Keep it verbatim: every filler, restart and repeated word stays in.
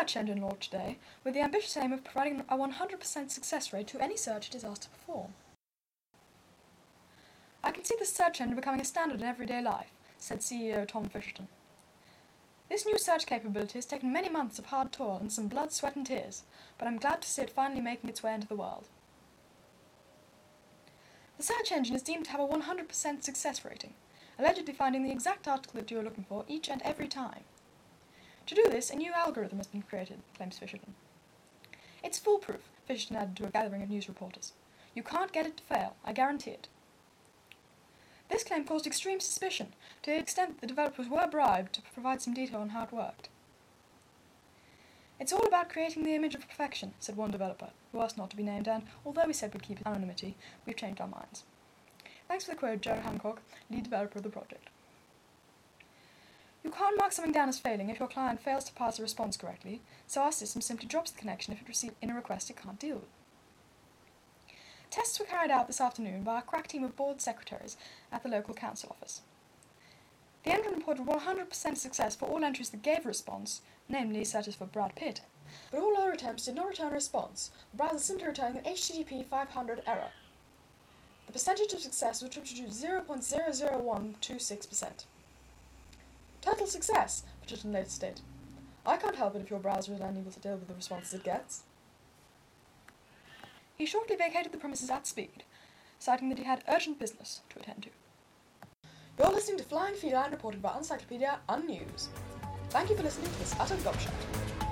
search engine launched today with the ambitious aim of providing a one hundred percent success rate to any search it is asked to perform. I can see the search engine becoming a standard in everyday life, said C E O Tom Fisherton. This new search capability has taken many months of hard toil and some blood, sweat and tears, but I'm glad to see it finally making its way into the world. The search engine is deemed to have a one hundred percent success rating, allegedly finding the exact article that you are looking for each and every time. To do this, a new algorithm has been created, claims Fisherton. It's foolproof, Fisherton added to a gathering of news reporters. You can't get it to fail, I guarantee it. This claim caused extreme suspicion, to the extent that the developers were bribed to provide some detail on how it worked. It's all about creating the image of perfection, said one developer, who asked not to be named, and, although we said we'd keep anonymity, we've changed our minds. Thanks for the quote, Joe Hancock, lead developer of the project. You can't mark something down as failing if your client fails to pass a response correctly, so our system simply drops the connection if it receives in a request it can't deal with. Tests were carried out this afternoon by a crack team of board secretaries at the local council office. The engine reported one hundred percent success for all entries that gave a response, namely searches for Brad Pitt, but all other attempts did not return a response, the browser simply returning an H T T P five hundred error. The percentage of success was attributed to zero point zero zero one two six percent. Total success, Fisherton later stated. I can't help it if your browser is unable to deal with the responses it gets. He shortly vacated the premises at speed, citing that he had urgent business to attend to. You're listening to Flying Feline reported by Uncyclopedia Unnews. Thank you for listening to this utter gobshite.